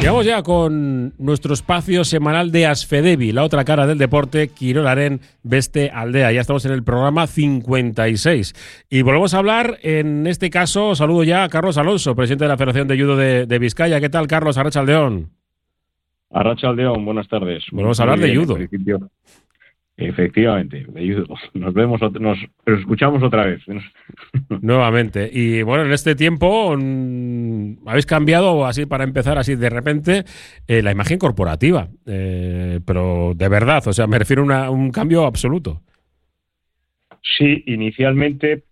Llegamos ya con nuestro espacio semanal de Asfedevi, la otra cara del deporte, Kirolaren Beste Aldea. Ya estamos en el programa 56 y volvemos a hablar, en este caso, saludo ya a Carlos Alonso, presidente de la Federación de Judo de Vizcaya. ¿Qué tal, Carlos? Arratsaldeon. Arratsaldeon, buenas tardes. Volvemos a hablar de judo. Efectivamente, de judo. Nos escuchamos otra vez. Nuevamente. Y bueno, en este tiempo habéis cambiado, así para empezar, así de repente, la imagen corporativa. Pero de verdad, o sea, me refiero a un cambio absoluto. Sí, inicialmente,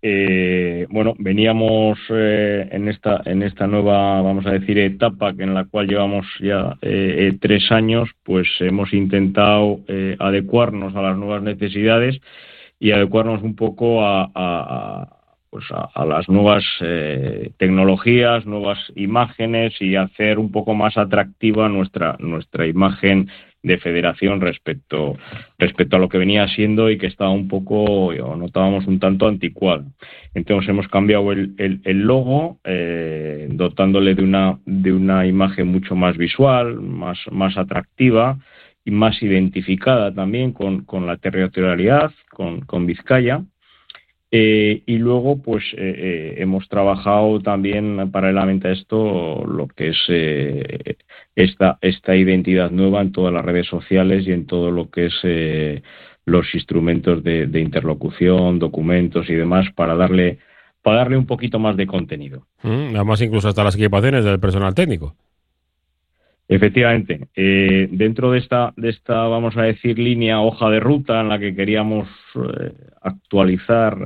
veníamos en esta nueva, vamos a decir, etapa en la cual llevamos ya 3 años, pues hemos intentado adecuarnos a las nuevas necesidades y adecuarnos un poco a las nuevas tecnologías, nuevas imágenes y hacer un poco más atractiva nuestra imagen de federación respecto a lo que venía siendo y que estaba un poco, o notábamos un tanto anticuado. Entonces hemos cambiado el logo, dotándole de una imagen mucho más visual, más atractiva y más identificada también con la territorialidad, con Vizcaya. Y luego pues hemos trabajado también paralelamente a esto lo que es esta identidad nueva en todas las redes sociales y en todo lo que es los instrumentos de interlocución, documentos y demás para darle un poquito más de contenido. Además incluso hasta las equipaciones del personal técnico. Efectivamente, dentro de esta vamos a decir línea hoja de ruta en la que queríamos actualizar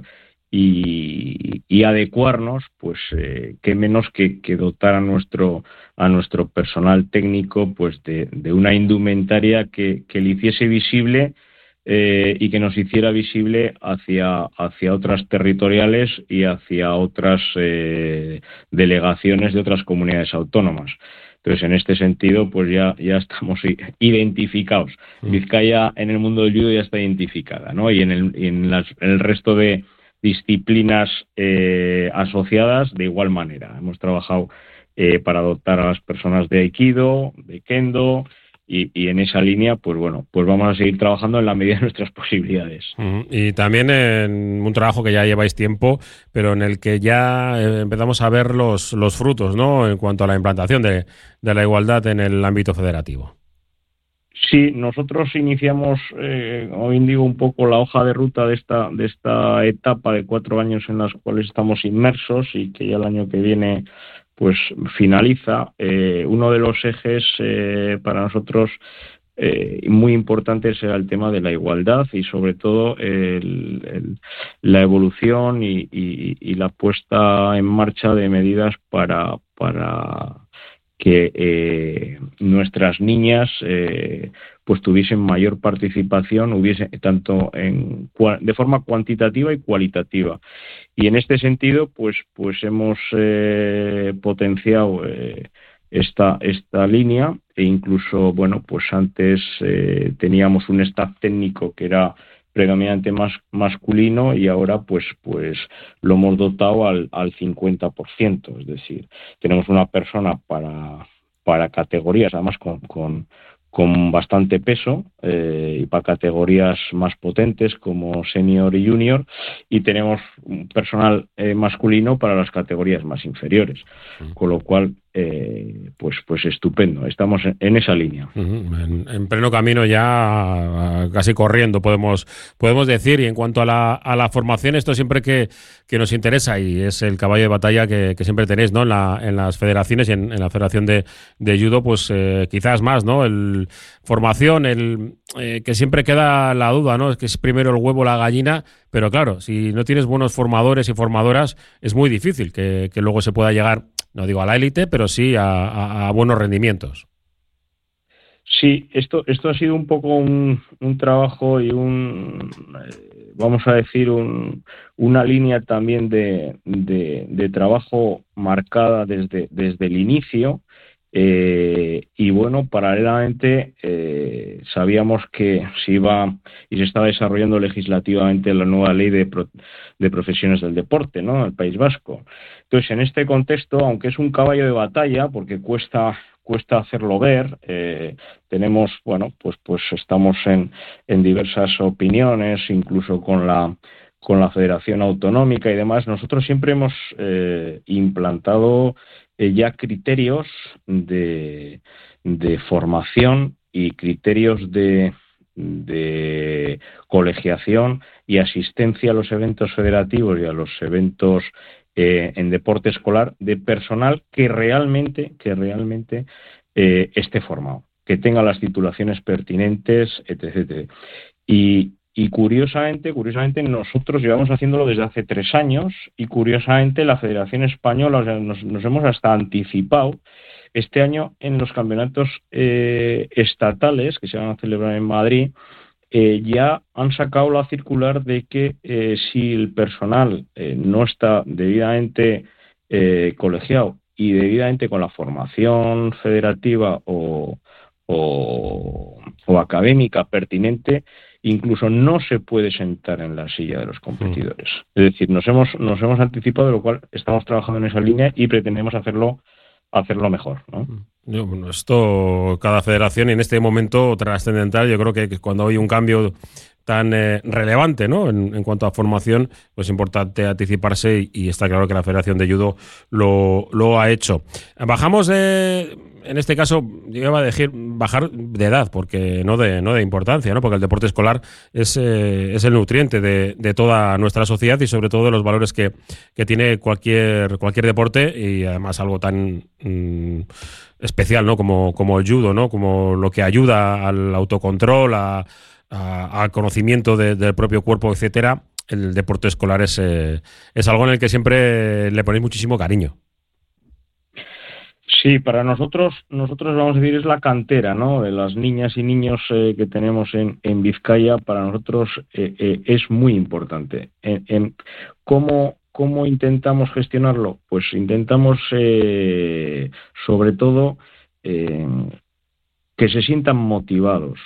y adecuarnos, pues qué menos que dotar a nuestro personal técnico pues de una indumentaria que le hiciese visible y que nos hiciera visible hacia otras territoriales y hacia otras delegaciones de otras comunidades autónomas. Entonces, en este sentido, pues ya estamos identificados. Vizcaya en el mundo del judo ya está identificada, ¿no? Y en el resto de disciplinas asociadas de igual manera. Hemos trabajado para adoptar a las personas de Aikido, de Kendo, y en esa línea, pues bueno, pues vamos a seguir trabajando en la medida de nuestras posibilidades. Y también en un trabajo que ya lleváis tiempo, pero en el que ya empezamos a ver los frutos, ¿no? En cuanto a la implantación de la igualdad en el ámbito federativo. Sí, nosotros iniciamos, hoy digo, un poco la hoja de ruta de esta etapa de 4 años en las cuales estamos inmersos y que ya el año que viene pues finaliza. Uno de los ejes para nosotros muy importante será el tema de la igualdad y sobre todo la evolución y la puesta en marcha de medidas para que nuestras niñas pues tuviesen mayor participación, hubiese tanto de forma cuantitativa y cualitativa. Y en este sentido pues hemos potenciado esta línea e incluso, bueno, pues antes teníamos un staff técnico que era predominante más masculino y ahora pues lo hemos dotado al 50%, es decir, tenemos una persona para categorías, además con bastante peso y para categorías más potentes como senior y junior, y tenemos un personal masculino para las categorías más inferiores, con lo cual pues estupendo, estamos en esa línea. En pleno camino ya, casi corriendo podemos decir. Y en cuanto a la formación, esto siempre que nos interesa y es el caballo de batalla que siempre tenéis, ¿no? En las federaciones y en la Federación de Judo, pues quizás más, ¿no? Formación, que siempre queda la duda, ¿no? Es que es primero el huevo o la gallina, pero claro, si no tienes buenos formadores y formadoras, es muy difícil que luego se pueda llegar, no digo a la élite, pero sí a buenos rendimientos. Sí, esto ha sido un poco un trabajo y vamos a decir, una línea también de trabajo marcada desde el inicio. Y bueno, paralelamente sabíamos que se iba y se estaba desarrollando legislativamente la nueva ley de profesiones del deporte, ¿no? En el País Vasco. Entonces, en este contexto, aunque es un caballo de batalla, porque cuesta cuesta hacerlo ver. Tenemos, bueno, pues estamos en diversas opiniones, incluso con la Federación Autonómica y demás. Nosotros siempre hemos implantado ya criterios de formación y criterios de colegiación y asistencia a los eventos federativos y a los eventos en deporte escolar de personal que realmente esté formado, que tenga las titulaciones pertinentes, etc. Y curiosamente nosotros llevamos haciéndolo desde hace 3 años y curiosamente la Federación Española, o sea, nos hemos hasta anticipado. Este año en los campeonatos estatales que se van a celebrar en Madrid, ya han sacado la circular de que si el personal no está debidamente colegiado y debidamente con la formación federativa o académica pertinente, incluso no se puede sentar en la silla de los competidores. Es decir, nos hemos anticipado, de lo cual estamos trabajando en esa línea y pretendemos hacerlo mejor, ¿no? Bueno, esto, cada federación, y en este momento trascendental, yo creo que cuando hay un cambio tan relevante, ¿no? En cuanto a formación, pues es importante anticiparse y está claro que la Federación de Judo lo ha hecho. Bajamos en este caso, yo iba a decir bajar de edad, porque no de importancia, ¿no? Porque el deporte escolar es el nutriente de toda nuestra sociedad y sobre todo de los valores que tiene cualquier deporte, y además algo tan especial, ¿no? Como el judo, ¿no? Como lo que ayuda al autocontrol, al conocimiento del propio cuerpo, etcétera. El deporte escolar es algo en el que siempre le ponéis muchísimo cariño. Sí, para nosotros vamos a decir, es la cantera, ¿no? De las niñas y niños que tenemos en Vizcaya, para nosotros es muy importante. ¿Cómo intentamos gestionarlo? Pues intentamos, sobre todo, que se sientan motivados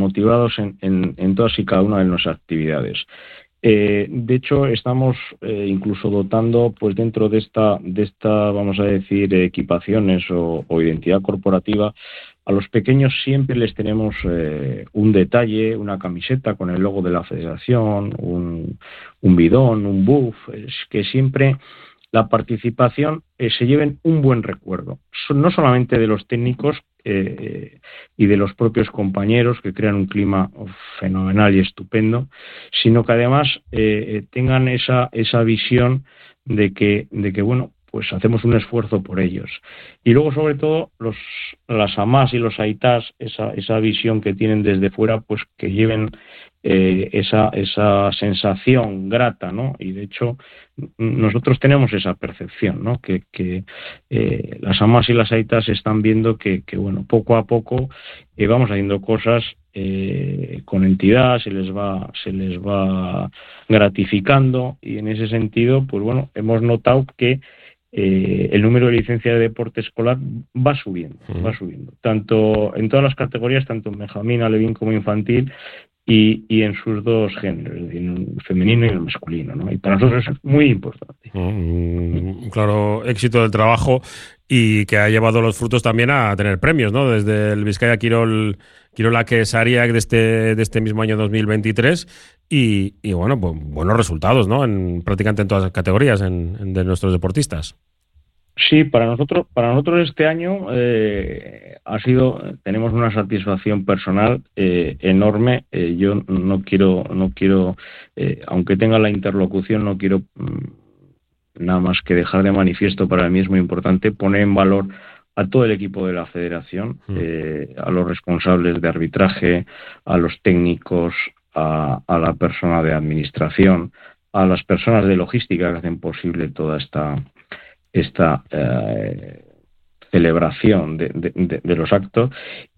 en todas y cada una de nuestras actividades. De hecho, estamos incluso dotando, pues dentro de esta, vamos a decir, equipaciones o identidad corporativa, a los pequeños siempre les tenemos un detalle, una camiseta con el logo de la federación, un bidón, un buff, es que siempre la participación se lleven un buen recuerdo, no solamente de los técnicos y de los propios compañeros, que crean un clima fenomenal y estupendo, sino que además tengan esa visión de que bueno, pues hacemos un esfuerzo por ellos. Y luego, sobre todo, las amás y los aitás, esa visión que tienen desde fuera, pues que lleven esa sensación grata, ¿no? Y de hecho nosotros tenemos esa percepción, ¿no? Que las amás y las aitas están viendo que bueno, poco a poco vamos haciendo cosas con entidad, se les va gratificando, y en ese sentido, pues bueno, hemos notado que el número de licencia de deporte escolar va subiendo, tanto en todas las categorías, tanto en benjamín, alevín como infantil, y en sus dos géneros, en el femenino y el masculino, ¿no? Y para nosotros es muy importante. Claro, éxito del trabajo, y que ha llevado los frutos también a tener premios, ¿no? Desde el Vizcaya Kirola Sariak de este mismo año 2023, y bueno, pues buenos resultados, ¿no? Prácticamente en todas las categorías de nuestros deportistas. Sí, para nosotros este año tenemos una satisfacción personal enorme. Yo no quiero, aunque tenga la interlocución, no quiero nada más que dejar de manifiesto, para mí es muy importante poner en valor a todo el equipo de la federación, a los responsables de arbitraje, a los técnicos, a la persona de administración, a las personas de logística que hacen posible toda esta celebración de los actos,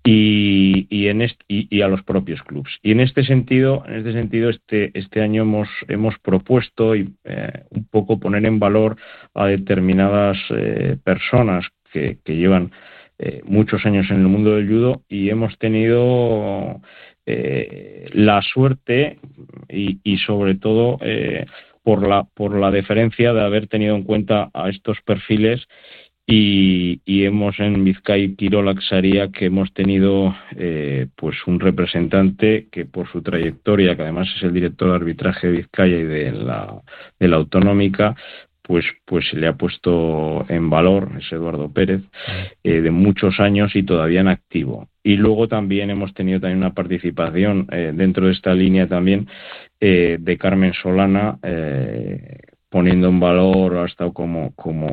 y a los propios clubes. Y en este sentido este año hemos propuesto un poco poner en valor a determinadas personas que llevan muchos años en el mundo del judo, y hemos tenido la suerte y sobre todo por la deferencia de haber tenido en cuenta a estos perfiles y hemos en Bizkai Kirolak Saria que hemos tenido pues un representante que por su trayectoria, que además es el director de arbitraje de Vizcaya y de la autonómica, pues se le ha puesto en valor, es Eduardo Pérez, de muchos años y todavía en activo. Y luego también hemos tenido también una participación dentro de esta línea también de Carmen Solana, poniendo en valor, ha estado como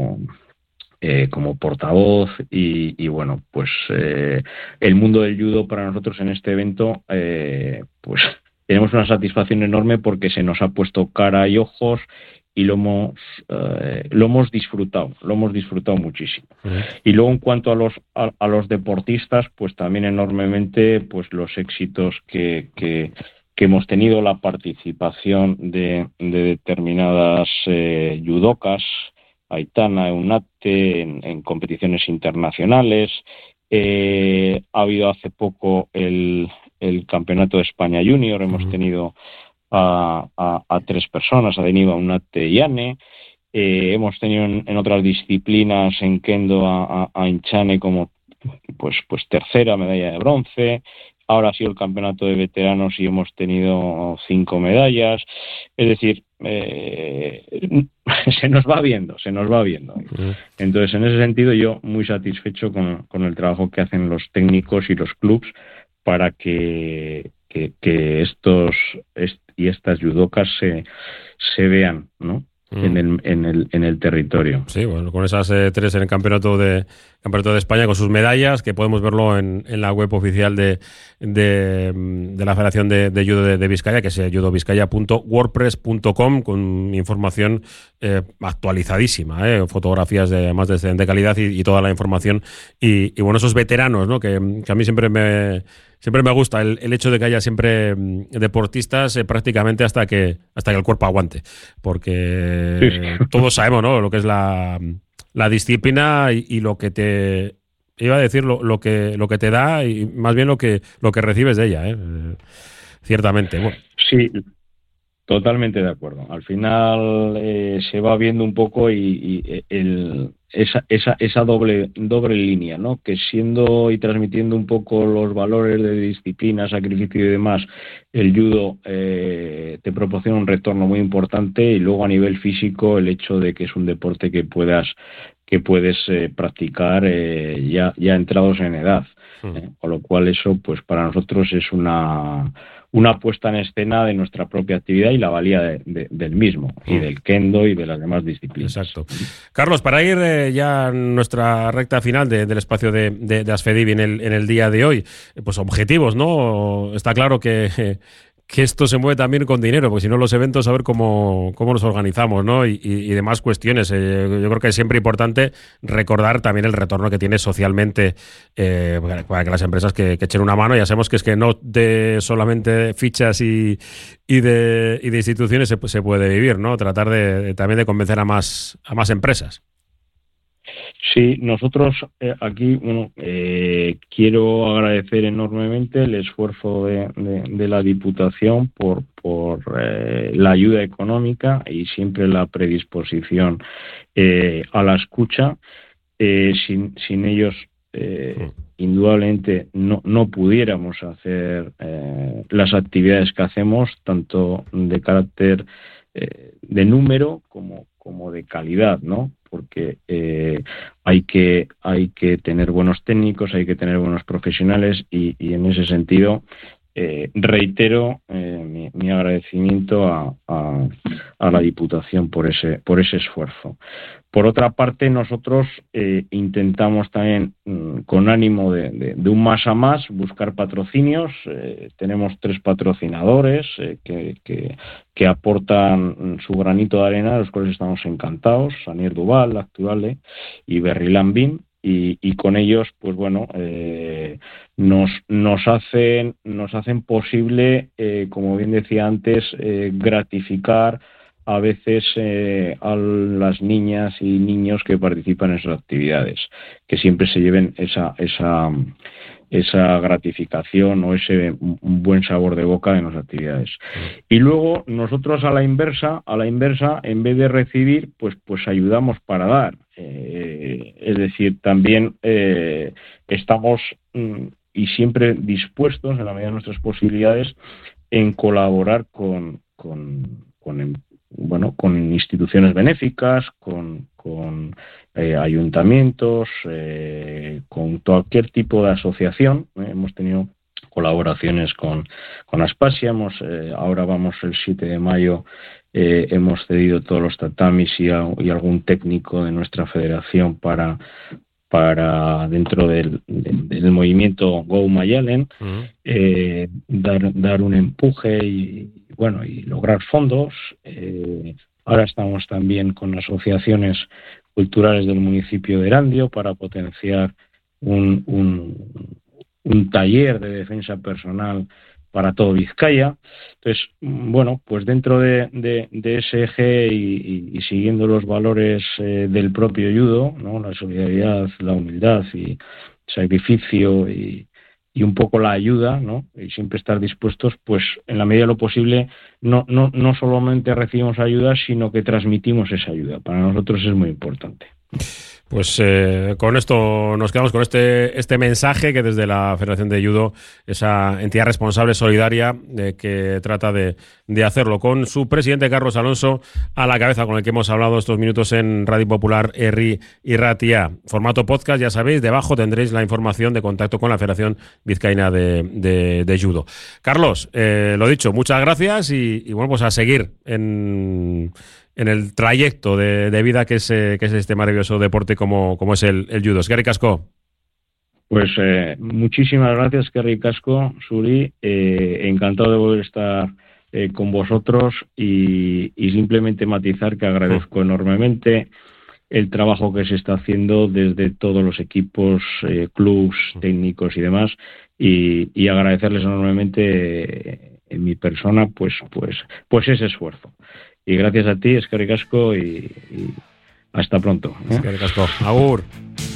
portavoz y bueno, pues el mundo del judo para nosotros en este evento, pues tenemos una satisfacción enorme porque se nos ha puesto cara y ojos y lo hemos disfrutado muchísimo. Y luego en cuanto a los deportistas, pues también enormemente pues los éxitos que hemos tenido, la participación de determinadas judocas, Aitana, Eunate, en competiciones internacionales. Ha habido hace poco el Campeonato de España Junior, hemos tenido a 3 personas, ha venido a Eunate y Ane. Hemos tenido en otras disciplinas, en Kendo a Inchane como pues tercera medalla de bronce. Ahora ha sido el campeonato de veteranos y hemos tenido 5 medallas. Es decir, se nos va viendo. Entonces, en ese sentido, yo muy satisfecho con el trabajo que hacen los técnicos y los clubs para que estos y estas judocas se vean, ¿no? En el territorio. Sí, bueno, con esas 3 en el campeonato de España, con sus medallas, que podemos verlo en la web oficial de la Federación de Judo de Vizcaya, que es judovizcaya.wordpress.com, con información actualizadísima, fotografías de más de calidad y toda la información. Y bueno, esos veteranos, ¿no? Que a mí siempre me gusta el hecho de que haya siempre deportistas prácticamente hasta que el cuerpo aguante, porque todos sabemos, ¿no?, lo que es la disciplina y lo que te iba a decir, lo que te da y más bien lo que recibes de ella, ciertamente. Bueno. Sí, totalmente de acuerdo. Al final se va viendo un poco esa doble línea, ¿no? Que siendo y transmitiendo un poco los valores de disciplina, sacrificio y demás, el judo te proporciona un retorno muy importante, y luego a nivel físico el hecho de que es un deporte que puedes practicar ya entrados en edad. Con lo cual eso pues para nosotros es una puesta en escena de nuestra propia actividad y la valía del mismo, y del kendo y de las demás disciplinas. Exacto. Carlos, para ir ya a nuestra recta final del espacio de Asfedivi en el día de hoy, pues objetivos, ¿no? Está claro que esto se mueve también con dinero, porque si no los eventos, a ver cómo nos organizamos, ¿no? Y demás cuestiones. Yo creo que es siempre importante recordar también el retorno que tiene socialmente para que las empresas que echen una mano. Ya sabemos que es que no de solamente fichas y de instituciones se puede vivir, ¿no? Tratar también de convencer a más empresas. Sí, nosotros aquí quiero agradecer enormemente el esfuerzo de la Diputación por la ayuda económica y siempre la predisposición a la escucha. Sin ellos, indudablemente, no pudiéramos hacer las actividades que hacemos, tanto de carácter de número como de calidad, ¿no? Porque hay que tener buenos técnicos, hay que tener buenos profesionales y en ese sentido reitero mi agradecimiento a la Diputación por ese esfuerzo. Por otra parte, nosotros intentamos también, con ánimo de un más a más, buscar patrocinios. Tenemos 3 patrocinadores que aportan su granito de arena, de los cuales estamos encantados: Sanier Duval, Actuale y Berrilan Bin. Y con ellos, pues bueno, nos hacen posible, como bien decía antes, gratificar a veces a las niñas y niños que participan en esas actividades, que siempre se lleven esa gratificación o ese un buen sabor de boca en las actividades. Y luego nosotros a la inversa, en vez de recibir, pues ayudamos para dar. Es decir, también estamos y siempre dispuestos, en la medida de nuestras posibilidades, en colaborar con instituciones benéficas, con ayuntamientos, con cualquier tipo de asociación. Hemos tenido colaboraciones con Aspasia, ahora vamos el 7 de mayo, hemos cedido todos los tatamis y algún técnico de nuestra federación para dentro del movimiento Go Mayalen, dar un empuje y lograr fondos. Ahora estamos también con asociaciones culturales del municipio de Erandio para potenciar un taller de defensa personal para todo Vizcaya. Entonces, pues dentro de ese eje y siguiendo los valores del propio judo, ¿no? La solidaridad, la humildad y sacrificio y un poco la ayuda, ¿no? Y siempre estar dispuestos, pues en la medida de lo posible, no solamente recibimos ayuda, sino que transmitimos esa ayuda. Para nosotros es muy importante. Pues con esto nos quedamos con este mensaje que desde la Federación de Judo, esa entidad responsable solidaria que trata de hacerlo, con su presidente Carlos Alonso a la cabeza, con el que hemos hablado estos minutos en Radio Popular Herri y Ratia. Formato podcast, ya sabéis, debajo tendréis la información de contacto con la Federación Vizcaína de Judo. Carlos, lo dicho, muchas gracias y bueno, pues a seguir en el trayecto de vida que es este maravilloso deporte como es el judo. Eskerrik asko. Pues muchísimas gracias, Eskerrik asko, Zuri. Encantado de volver a estar con vosotros y simplemente matizar que agradezco enormemente el trabajo que se está haciendo desde todos los equipos, clubs, técnicos y demás, y agradecerles enormemente en mi persona pues ese esfuerzo. Y gracias a ti, Eskerrik asko, y hasta pronto. Eskerrik asko. Agur.